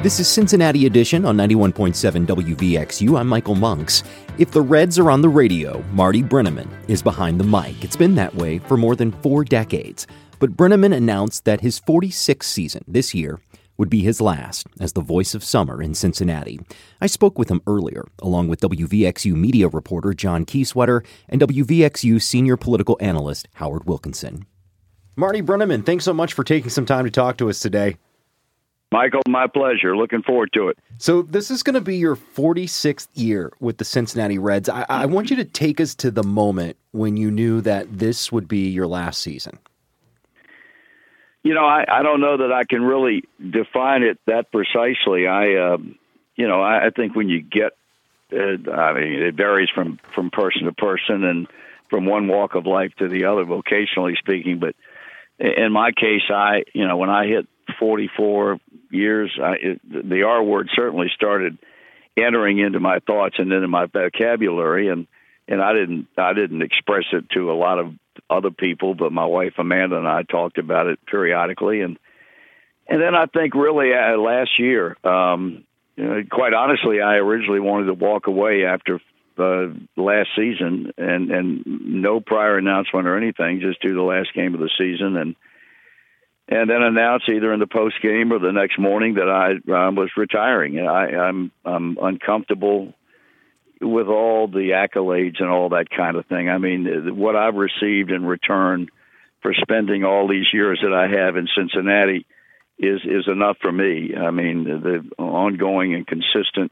This is Cincinnati Edition on 91.7 WVXU. I'm Michael Monks. If the Reds are on the radio, Marty Brennaman is behind the mic. It's been that way for more than 4 decades. But Brennaman announced that his 46th season this year would be his last as the voice of summer in Cincinnati. I spoke with him earlier, along with WVXU media reporter John Kieswetter and WVXU senior political analyst Howard Wilkinson. Marty Brennaman, thanks so much for taking some time to talk to us today. Michael, my pleasure. Looking forward to it. So this is going to be your 46th year with the Cincinnati Reds. I want you to take us to the moment when you knew that this would be your last season. You know, I don't know that I can really define it that precisely. I think when you get, it varies from person to person and from one walk of life to the other, vocationally speaking. But in my case, when I hit 44 years, the R word certainly started entering into my thoughts and into my vocabulary, and I didn't express it to a lot of other people, but my wife Amanda and I talked about it periodically, and then I think really last year, quite honestly, I originally wanted to walk away after last season, and no prior announcement or anything, just do the last game of the season, and then announce either in the post game or the next morning that I was retiring. I'm uncomfortable with all the accolades and all that kind of thing. I mean, what I've received in return for spending all these years that I have in Cincinnati is enough for me. I mean, the ongoing and consistent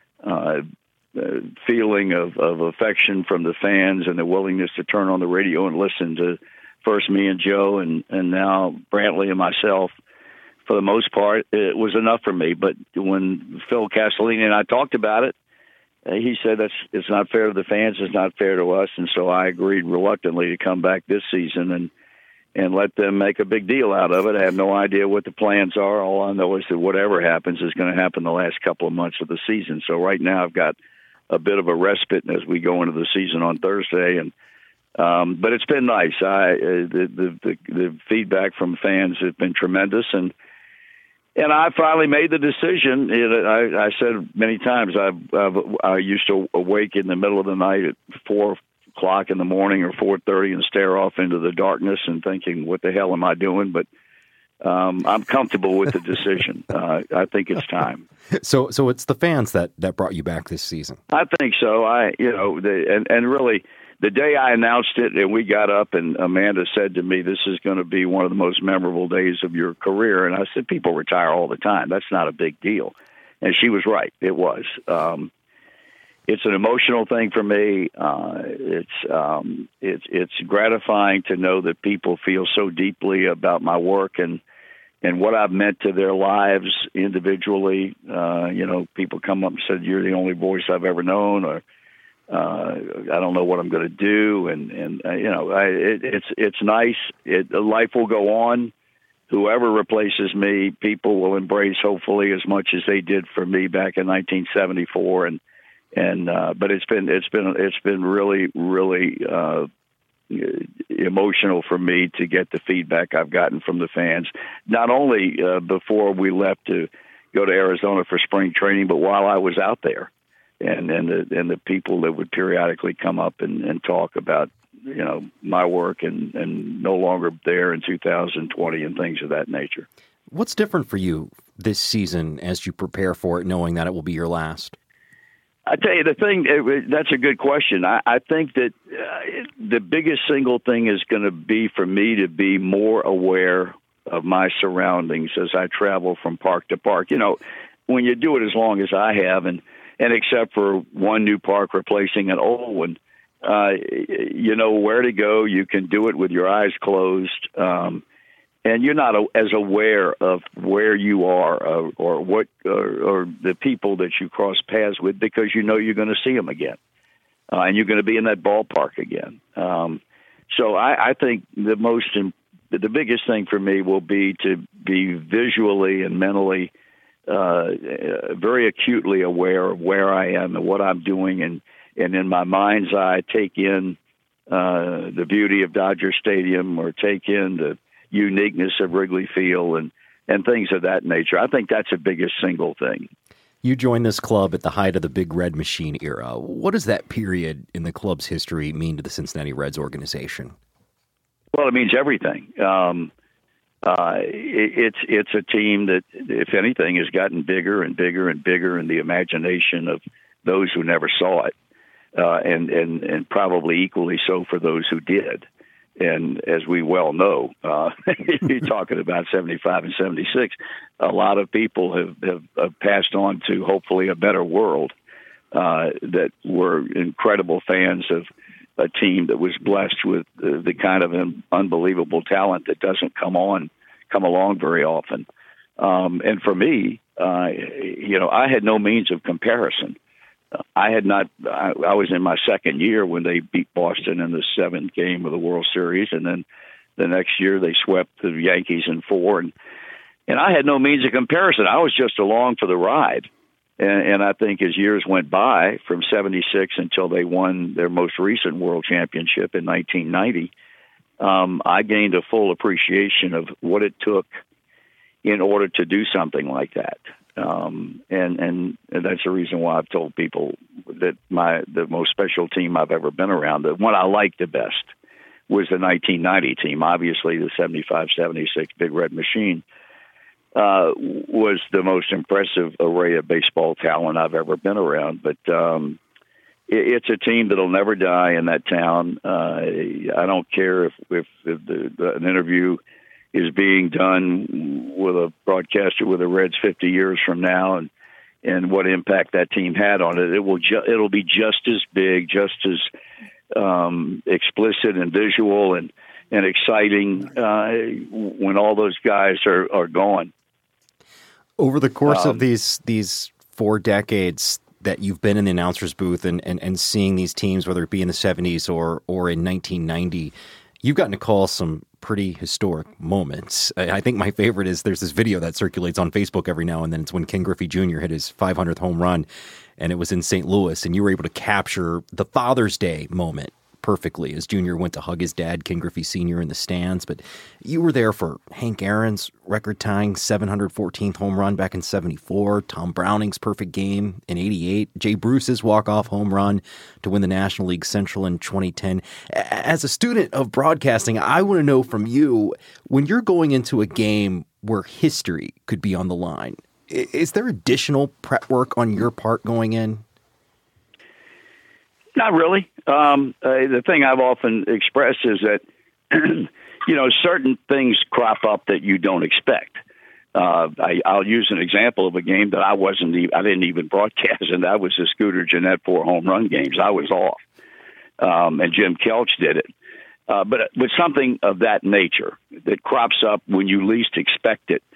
feeling of affection from the fans and the willingness to turn on the radio and listen to first me and Joe and now Brantley and myself, for the most part, it was enough for me. But when Phil Castellini and I talked about it, he said it's not fair to the fans, it's not fair to us, and so I agreed reluctantly to come back this season and let them make a big deal out of it. I have no idea what the plans are. All I know is that whatever happens is going to happen the last couple of months of the season. So right now I've got a bit of a respite as we go into the season on Thursday, but it's been nice. The feedback from fans has been tremendous, and I finally made the decision. I said many times I used to awake in the middle of the night at 4:00 in the morning or 4:30 and stare off into the darkness and thinking, "What the hell am I doing?" But I'm comfortable with the decision. I think it's time. So it's the fans that brought you back this season. I think so. And really, the day I announced it and we got up and Amanda said to me, "This is going to be one of the most memorable days of your career." And I said, "People retire all the time. That's not a big deal." And she was right. It was. It's an emotional thing for me. It's gratifying to know that people feel so deeply about my work and what I've meant to their lives individually. People come up and said, "You're the only voice I've ever known," or I don't know what I'm going to do. It's nice. Life will go on. Whoever replaces me, people will embrace hopefully as much as they did for me back in 1974. But it's been really, really emotional for me to get the feedback I've gotten from the fans, not only before we left to go to Arizona for spring training, but while I was out there, and the people that would periodically come up and talk about my work and no longer there in 2020 and things of that nature. What's different for you this season as you prepare for it, knowing that it will be your last? I tell you, the thing, that's a good question. I think that the biggest single thing is going to be for me to be more aware of my surroundings as I travel from park to park. When you do it as long as I have, and except for one new park replacing an old one, you know where to go. You can do it with your eyes closed. And you're not as aware of where you are or what or the people that you cross paths with because you know you're going to see them again, and you're going to be in that ballpark again. So I think the biggest thing for me will be to be visually and mentally very acutely aware of where I am and what I'm doing, and in my mind's eye take in the beauty of Dodger Stadium or take in the uniqueness of Wrigley Field and and things of that nature. I think that's the biggest single thing. You joined this club at the height of the Big Red Machine era. What does that period in the club's history mean to the Cincinnati Reds organization? Well, it means everything. It's a team that, if anything, has gotten bigger and bigger and bigger in the imagination of those who never saw it, and probably equally so for those who did. And as we well know, you're talking about 75 and 76, a lot of people have passed on to hopefully a better world, that were incredible fans of a team that was blessed with the kind of unbelievable talent that doesn't come along very often. And for me, I had no means of comparison. I was in my second year when they beat Boston in the 7th game of the World Series, and then the next year they swept the Yankees in 4, and I had no means of comparison. I was just along for the ride, and I think as years went by, from 76 until they won their most recent World Championship in 1990, I gained a full appreciation of what it took in order to do something like that. And that's the reason why I've told people that the most special team I've ever been around, the one I liked the best, was the 1990 team. Obviously, the 75-76 Big Red Machine was the most impressive array of baseball talent I've ever been around. But it's a team that'll never die in that town. I don't care if an interview is being done with a broadcaster with the Reds 50 years from now, and what impact that team had on it. It'll be just as big, just as explicit and visual and exciting when all those guys are gone. Over the course of these 4 decades that you've been in the announcer's booth and seeing these teams, whether it be in the 70s or in 1990, you've gotten to call some pretty historic moments. I think my favorite is there's this video that circulates on Facebook every now and then. It's when Ken Griffey Jr. hit his 500th home run, and it was in St. Louis, and you were able to capture the Father's Day moment perfectly as Junior went to hug his dad, Ken Griffey Sr., in the stands. But you were there for Hank Aaron's record-tying 714th home run back in 74, Tom Browning's perfect game in 88, Jay Bruce's walk-off home run to win the National League Central in 2010. As a student of broadcasting, I want to know from you, when you're going into a game where history could be on the line, is there additional prep work on your part going in? Not really. The thing I've often expressed is that, certain things crop up that you don't expect. I'll use an example of a game that I didn't even broadcast, and that was the Scooter Gennett 4 home run games. I was off, and Jim Kelch did it. But something of that nature that crops up when you least expect it,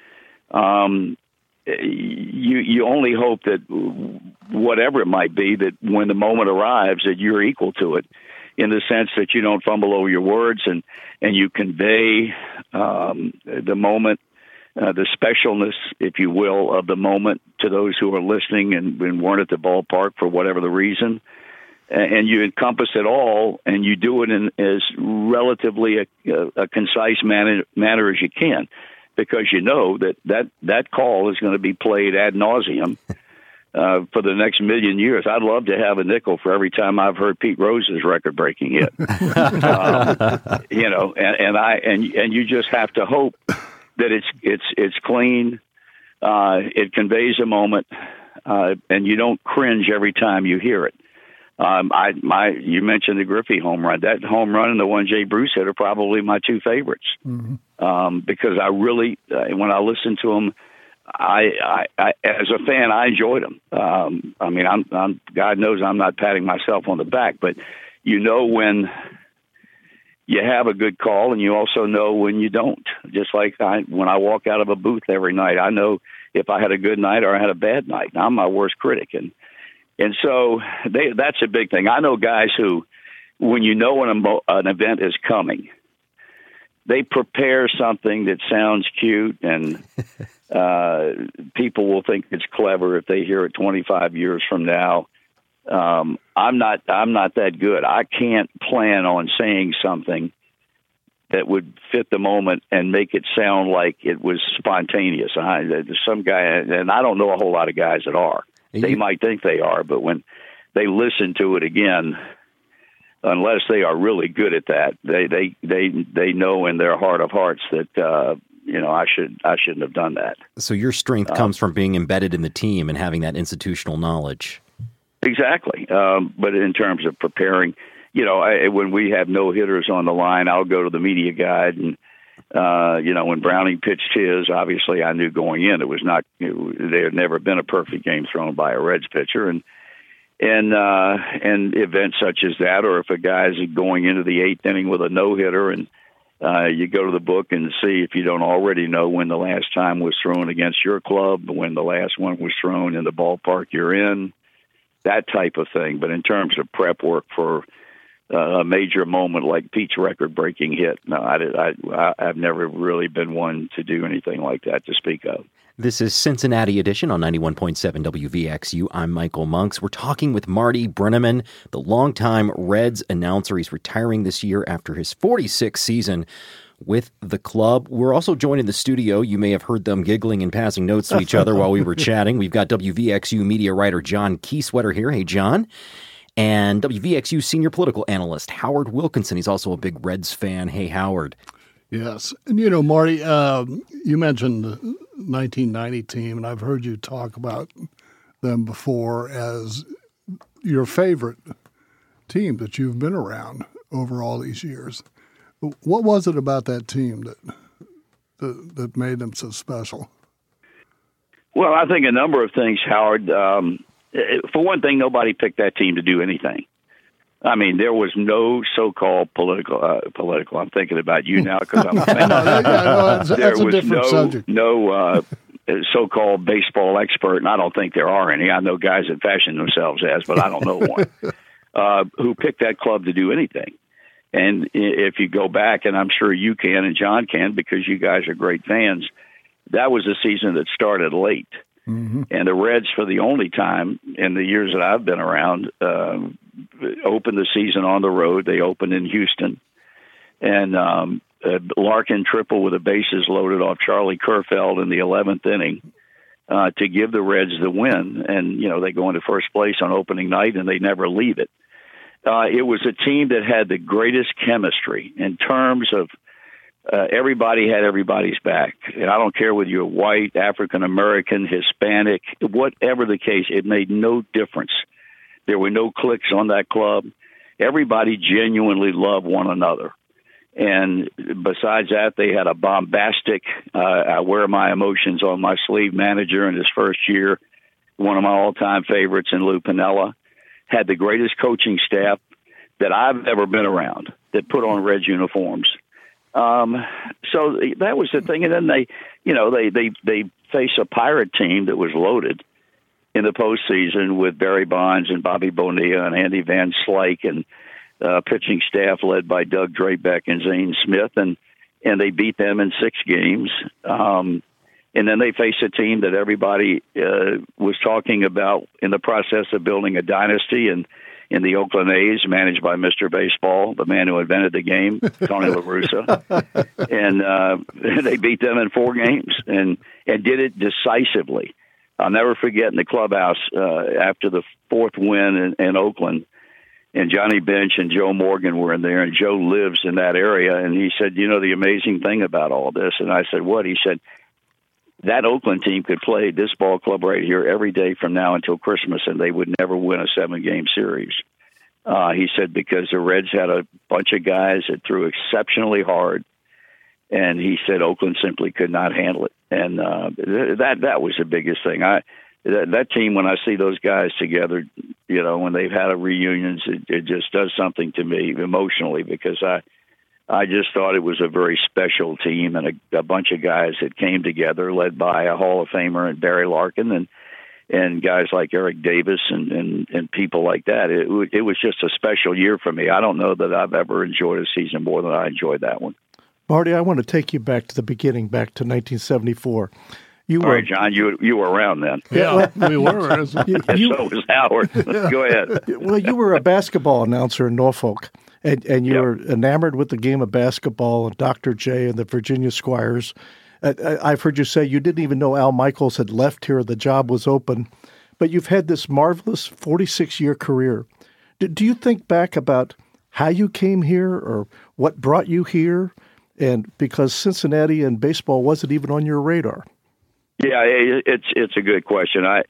you only hope that whatever it might be, that when the moment arrives, that you're equal to it, in the sense that you don't fumble over your words and you convey the moment, the specialness, if you will, of the moment to those who are listening and weren't at the ballpark for whatever the reason. And you encompass it all, and you do it in as relatively a concise manner as you can, because you know that call is going to be played ad nauseum for the next million years. I'd love to have a nickel for every time I've heard Pete Rose's record-breaking hit. And you just have to hope that it's clean, it conveys a moment, and you don't cringe every time you hear it. You mentioned the Griffey home run. That home run and the one Jay Bruce hit are probably my 2 favorites. Mm-hmm. Because I really, when I listen to them, I as a fan, I enjoyed them. I'm God knows I'm not patting myself on the back, but when you have a good call, and you also know when you don't. Just like when I walk out of a booth every night, I know if I had a good night or I had a bad night. Now, I'm my worst critic, and so that's a big thing. I know guys who, when an event is coming, they prepare something that sounds cute, and people will think it's clever if they hear it 25 years from now. I'm not that good. I can't plan on saying something that would fit the moment and make it sound like it was spontaneous. There's some guy, and I don't know a whole lot of guys that are. They might think they are, but when they listen to it again, unless they are really good at that, they know in their heart of hearts that I shouldn't have done that. So your strength comes from being embedded in the team and having that institutional knowledge. Exactly. But in terms of preparing, when we have no hitters on the line, I'll go to the media guide, and when Browning pitched his, obviously I knew going in it was not. There had never been a perfect game thrown by a Reds pitcher, and events such as that, or if a guy's going into the eighth inning with a no hitter, and you go to the book and see if you don't already know when the last time was thrown against your club, when the last one was thrown in the ballpark you're in, that type of thing. But in terms of prep work for a major moment like Pete's record-breaking hit, no, I've never really been one to do anything like that to speak of. This is Cincinnati Edition on 91.7 WVXU. I'm Michael Monks. We're talking with Marty Brennaman, the longtime Reds announcer. He's retiring this year after his 46th season with the club. We're also joined in the studio. You may have heard them giggling and passing notes to each other while we were chatting. We've got WVXU media writer John Kieswetter here. Hey, John. And WVXU senior political analyst Howard Wilkinson. He's also a big Reds fan. Hey, Howard. Yes. And, Marty, you mentioned the 1990 team, and I've heard you talk about them before as your favorite team that you've been around over all these years. What was it about that team that made them so special? Well, I think a number of things, Howard. For one thing, nobody picked that team to do anything. I mean, there was no so-called political. I'm thinking about you now because I'm a fan. There was no so-called baseball expert, and I don't think there are any. I know guys that fashion themselves as, but I don't know one who picked that club to do anything. And if you go back, and I'm sure you can and John can because you guys are great fans, that was a season that started late. Mm-hmm. And the Reds, for the only time in the years that I've been around, opened the season on the road. They opened in Houston. And Larkin triple with the bases loaded off Charlie Kerfeld in the 11th inning to give the Reds the win. And, they go into first place on opening night, and they never leave it. It was a team that had the greatest chemistry in terms of everybody had everybody's back. And I don't care whether you're white, African-American, Hispanic, whatever the case, it made no difference. There were no cliques on that club. Everybody genuinely loved one another. And besides that, they had a bombastic, I wear my emotions on my sleeve manager in his first year, one of my all-time favorites in Lou Piniella. Had the greatest coaching staff that I've ever been around that put on Reds uniforms. So that was the thing. And then they face a Pirate team that was loaded in the postseason with Barry Bonds and Bobby Bonilla and Andy Van Slyke and pitching staff led by Doug Drabeck and Zane Smith. And they beat them in 6 games. And then they faced a team that everybody was talking about in the process of building a dynasty, and in the Oakland A's, managed by Mr. Baseball, the man who invented the game, Tony La Russa. And they beat them in 4 games and did it decisively. I'll never forget in the clubhouse after the 4th win in Oakland, and Johnny Bench and Joe Morgan were in there, and Joe lives in that area, and he said, the amazing thing about all this? And I said, what? He said, that Oakland team could play this ball club right here every day from now until Christmas, and they would never win a 7-game series. He said because the Reds had a bunch of guys that threw exceptionally hard, and he said Oakland simply could not handle it. And that was the biggest thing. That team, when I see those guys together, when they've had reunions, it just does something to me emotionally because I just thought it was a very special team and a bunch of guys that came together, led by a Hall of Famer and Barry Larkin and guys like Eric Davis and people like that. It was just a special year for me. I don't know that I've ever enjoyed a season more than I enjoyed that one. Marty, I want to take you back to the beginning, back to 1974. All right, John, you were around then. Yeah, we were. So was Howard. Go ahead. Well, you were a basketball announcer in Norfolk, and you're enamored with the game of basketball and Dr. J and the Virginia Squires. I've heard you say you didn't even know Al Michaels had left here. The job was open. But you've had this marvelous 46-year career. Do you think back about how you came here or what brought you here? And because Cincinnati and baseball wasn't even on your radar. Yeah, it's a good question. I'm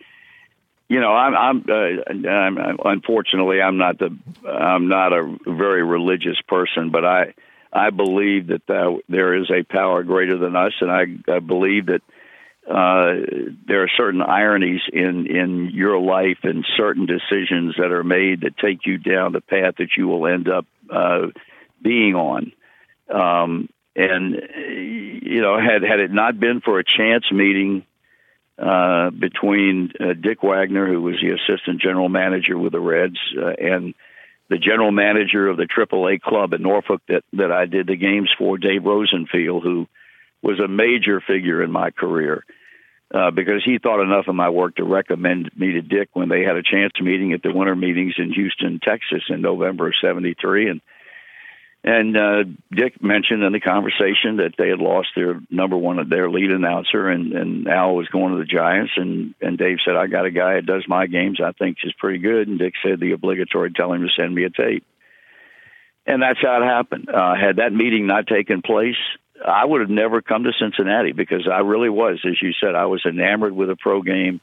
unfortunately I'm not a very religious person, but I believe that there is a power greater than us, and I believe that there are certain ironies in your life and certain decisions that are made that take you down the path that you will end up being on. And had it not been for a chance meeting between Dick Wagner, who was the assistant general manager with the Reds, and the general manager of the AAA club in Norfolk that I did the games for, Dave Rosenfield, who was a major figure in my career because he thought enough of my work to recommend me to Dick when they had a chance meeting at the winter meetings in Houston, Texas in November of '73. And Dick mentioned in the conversation that they had lost their their lead announcer, and Al was going to the Giants, and Dave said, I got a guy that does my games I think is pretty good, and Dick said the obligatory tell him to send me a tape. And that's how it happened. Had that meeting not taken place, I would have never come to Cincinnati because I really was, as you said, I was enamored with a pro game.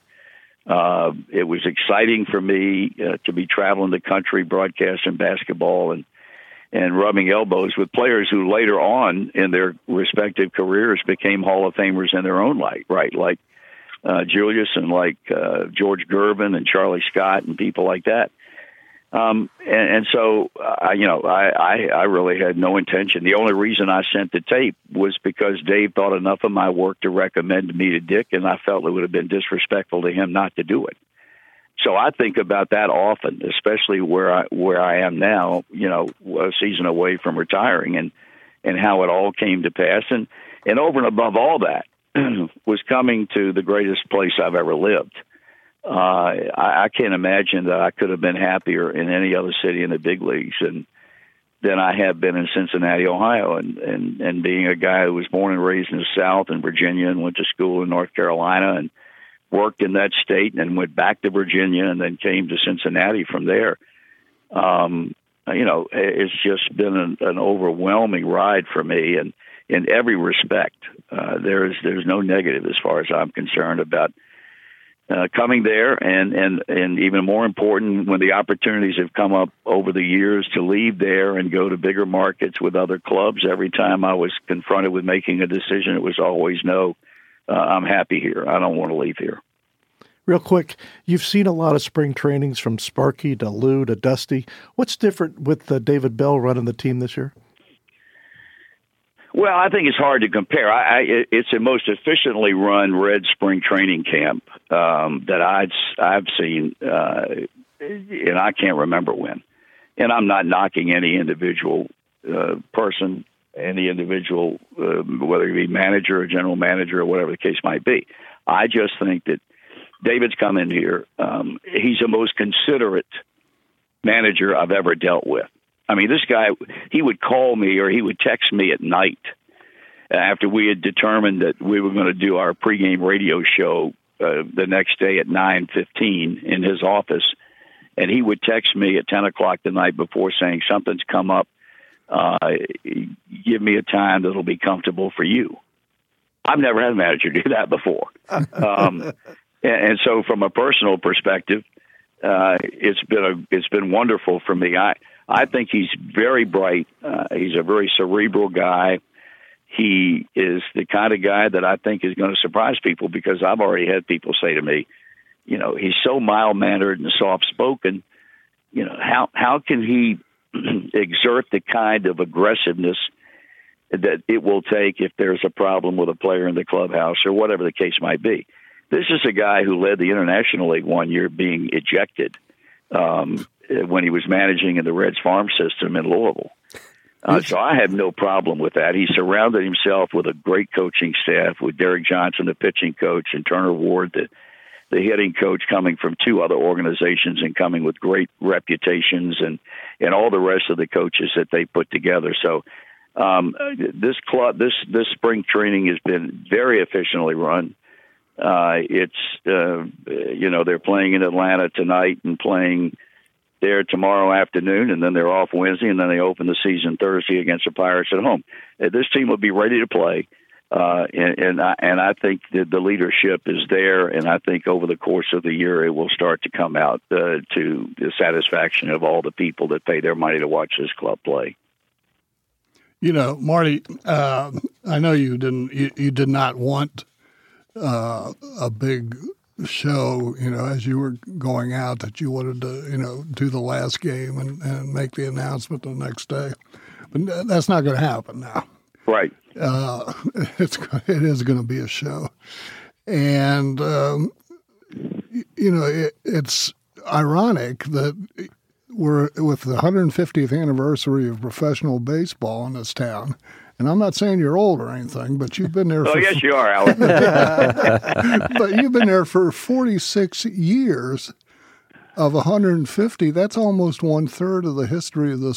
It was exciting for me to be traveling the country broadcasting basketball and rubbing elbows with players who later on in their respective careers became Hall of Famers in their own right, like Julius and like George Gervin and Charlie Scott and people like that. And so, I really had no intention. The only reason I sent the tape was because Dave thought enough of my work to recommend me to Dick, and I felt it would have been disrespectful to him not to do it. So I think about that often, especially where I am now, a season away from retiring, and how it all came to pass. And over and above all that was coming to the greatest place I've ever lived. I can't imagine that I could have been happier in any other city in the big leagues than I have been in Cincinnati, Ohio. And being a guy who was born and raised in the South in Virginia and went to school in North Carolina and worked in that state and then went back to Virginia and then came to Cincinnati from there. It's just been an overwhelming ride for me. And in every respect, there's no negative as far as I'm concerned about coming there. And even more important, when the opportunities have come up over the years to leave there and go to bigger markets with other clubs, every time I was confronted with making a decision, it was always no. I'm happy here. I don't want to leave here. Real quick, you've seen a lot of spring trainings from Sparky to Lou to Dusty. What's different with David Bell running the team this year? Well, I think it's hard to compare. It's the most efficiently run Red spring training camp that I've seen, and I can't remember when. And I'm not knocking any individual person, any individual, whether it be manager or general manager or whatever the case might be. I just think that David's come in here. He's the most considerate manager I've ever dealt with. I mean, this guy, he would call me or he would text me at night after we had determined that we were going to do our pregame radio show the next day at 9:15 in his office. And he would text me at 10 o'clock the night before saying, something's come up. Give me a time that'll be comfortable for you. I've never had a manager do that before. And so from a personal perspective, it's been wonderful for me. I think he's very bright. He's a very cerebral guy. He is the kind of guy that I think is going to surprise people because I've already had people say to me, he's so mild-mannered and soft-spoken. How can he exert the kind of aggressiveness that it will take if there's a problem with a player in the clubhouse or whatever the case might be? This is a guy who led the International League one year being ejected when he was managing in the Reds farm system in Louisville. So I have no problem with that. He surrounded himself with a great coaching staff with Derek Johnson, the pitching coach, and Turner Ward, the hitting coach coming from 2 other organizations and coming with great reputations and all the rest of the coaches that they put together. So this spring training has been very efficiently run. They're playing in Atlanta tonight and playing there tomorrow afternoon, and then they're off Wednesday, and then they open the season Thursday against the Pirates at home. This team will be ready to play, and I think that the leadership is there, and I think over the course of the year it will start to come out to the satisfaction of all the people that pay their money to watch this club play. You know, Marty, I know you did not want a big show, as you were going out, that you wanted to, do the last game and make the announcement the next day. But that's not going to happen now. Right. It is going to be a show. And, it's ironic that we're with the 150th anniversary of professional baseball in this town. And I'm not saying you're old or anything, but you've been there. Yes, you are, Alan. But you've been there for 46 years of 150. That's almost 1/3 of the history of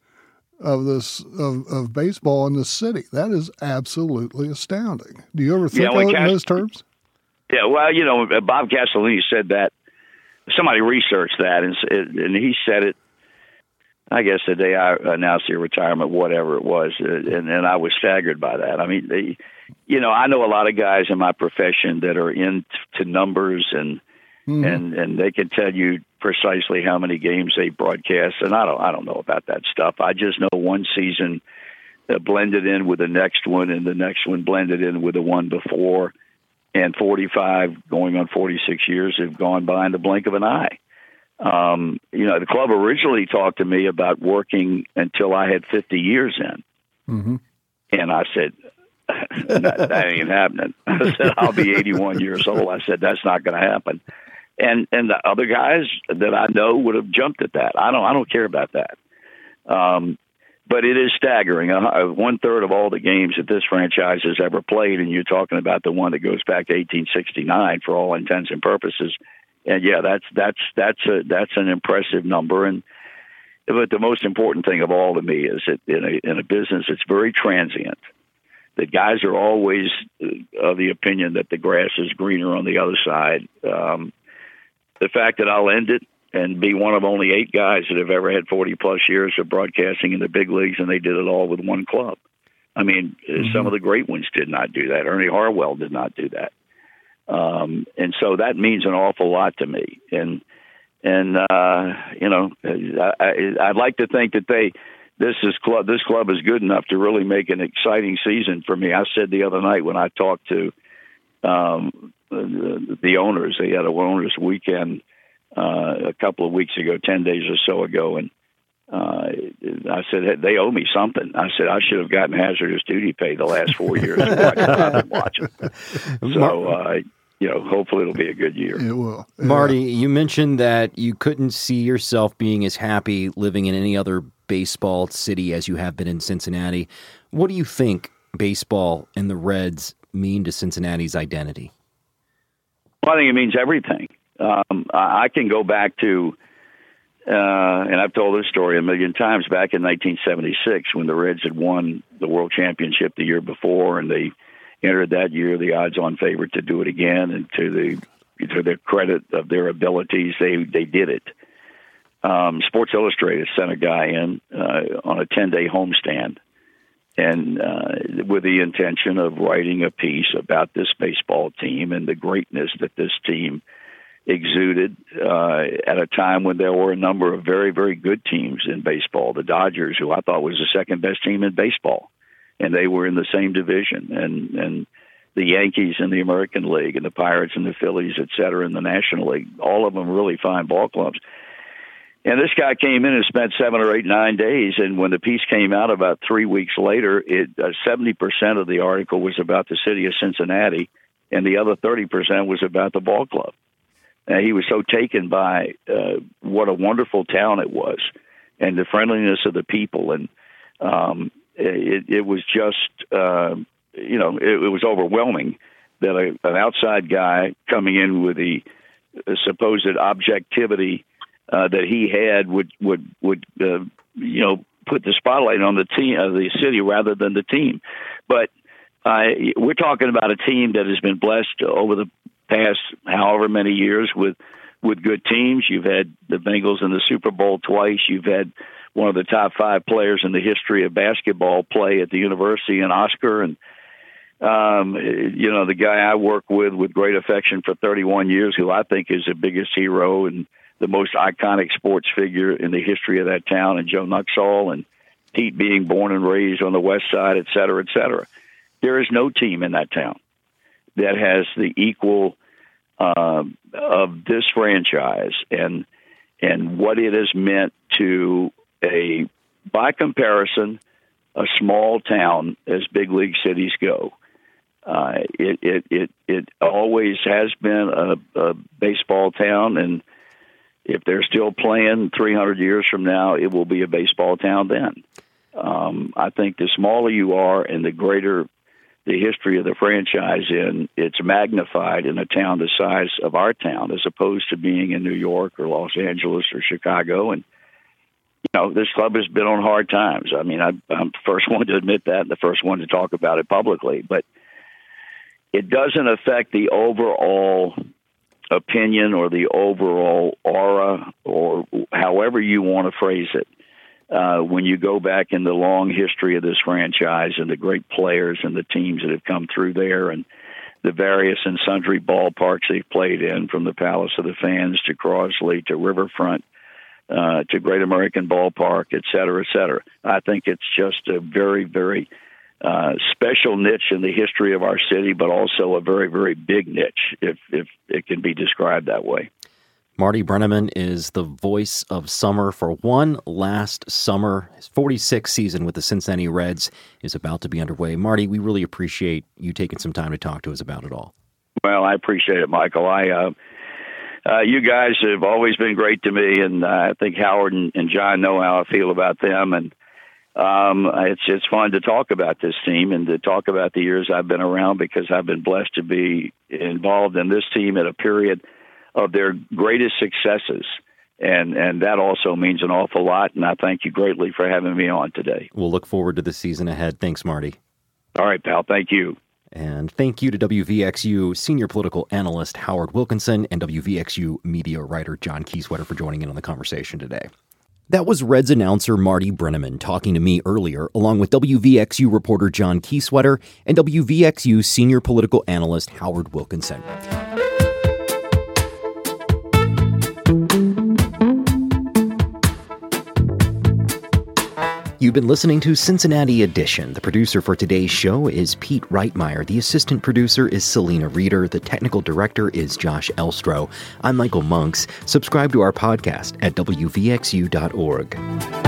baseball in this city. That is absolutely astounding. Do you ever think of it in those terms? Yeah, well, Bob Castellini said that. Somebody researched that, and he said it, I guess, the day I announced your retirement, whatever it was, and I was staggered by that. I mean, I know a lot of guys in my profession that are into numbers, and they can tell you precisely how many games they broadcast, and I don't know about that stuff. I just know one season blended in with the next one, and the next one blended in with the one before, and 45 going on 46 years have gone by in the blink of an eye. The club originally talked to me about working until I had 50 years in. Mm-hmm. And I said, that ain't happening. I said, I'll be 81 years old. I said, that's not going to happen. And the other guys that I know would have jumped at that. I don't care about that. But it is staggering. 1/3 of all the games that this franchise has ever played, and you're talking about the one that goes back to 1869 for all intents and purposes. And yeah, that's an impressive number. But the most important thing of all to me is that in a business, it's very transient. The guys are always of the opinion that the grass is greener on the other side. The fact that I'll end it and be one of only 8 guys that have ever had 40-plus years of broadcasting in the big leagues, and they did it all with one club. I mean, some of the great ones did not do that. Ernie Harwell did not do that. And so that means an awful lot to me. And I'd like to think that this club is good enough to really make an exciting season for me. I said the other night when I talked to the owners, they had a owners weekend a couple of weeks ago, 10 days or so ago, and I said, hey, they owe me something. I said, I should have gotten hazardous duty pay the last 4 years. I've been watching. So, hopefully it'll be a good year. It will. Yeah. Marty, you mentioned that you couldn't see yourself being as happy living in any other baseball city as you have been in Cincinnati. What do you think baseball and the Reds mean to Cincinnati's identity? Well, I think it means everything. I can go back to, and I've told this story a million times, back in 1976 when the Reds had won the World Championship the year before, and they entered that year the odds-on favorite to do it again, and to the credit of their abilities, they did it. Sports Illustrated sent a guy in on a 10-day homestand, and with the intention of writing a piece about this baseball team and the greatness that this team exuded at a time when there were a number of very, very good teams in baseball. The Dodgers, who I thought was the second best team in baseball, and they were in the same division, and the Yankees in the American League, and the Pirates and the Phillies, et cetera, in the National League, all of them really fine ball clubs. And this guy came in and spent 7 or 8, 9 days, and when the piece came out about 3 weeks later, 70% of the article was about the city of Cincinnati, and the other 30% was about the ball club. And he was so taken by what a wonderful town it was, and the friendliness of the people, and it was just, it was overwhelming that an outside guy coming in with the supposed objectivity that he had would put the spotlight on the team, the city, rather than the team. But we're talking about a team that has been blessed over the past however many years with good teams. You've had the Bengals in the Super Bowl twice. You've had one of the top 5 players in the history of basketball play at the university, in Oscar. And, the guy I work with great affection for 31 years, who I think is the biggest hero and the most iconic sports figure in the history of that town, and Joe Nuxhall, and Pete being born and raised on the West Side, et cetera, et cetera. There is no team in that town that has the equal of this franchise and what it has meant to by comparison, a small town as big league cities go. It always has been a baseball town, and if they're still playing 300 years from now, it will be a baseball town then. I think the smaller you are and the greater the history of the franchise it's magnified in a town the size of our town, as opposed to being in New York or Los Angeles or Chicago. And, this club has been on hard times. I mean, I'm the first one to admit that and the first one to talk about it publicly. But it doesn't affect the overall opinion or the overall aura, or however you want to phrase it. When you go back in the long history of this franchise and the great players and the teams that have come through there and the various and sundry ballparks they've played in, from the Palace of the Fans to Crosley to Riverfront to Great American Ballpark, et cetera, et cetera. I think it's just a very, very special niche in the history of our city, but also a very, very big niche, if it can be described that way. Marty Brennaman is the voice of summer for one last summer. His 46th season with the Cincinnati Reds is about to be underway. Marty, we really appreciate you taking some time to talk to us about it all. Well, I appreciate it, Michael. You guys have always been great to me, and I think Howard and John know how I feel about them. And it's fun to talk about this team and to talk about the years I've been around, because I've been blessed to be involved in this team at a period of their greatest successes. And that also means an awful lot, and I thank you greatly for having me on today. We'll look forward to the season ahead. Thanks, Marty. All right, pal. Thank you. And thank you to WVXU senior political analyst Howard Wilkinson and WVXU media writer John Kieswetter for joining in on the conversation today. That was Reds announcer Marty Brennaman talking to me earlier, along with WVXU reporter John Kieswetter and WVXU senior political analyst Howard Wilkinson. You've been listening to Cincinnati Edition. The producer for today's show is Pete Reitmeyer. The assistant producer is Selena Reeder. The technical director is Josh Elstro. I'm Michael Monks. Subscribe to our podcast at WVXU.org.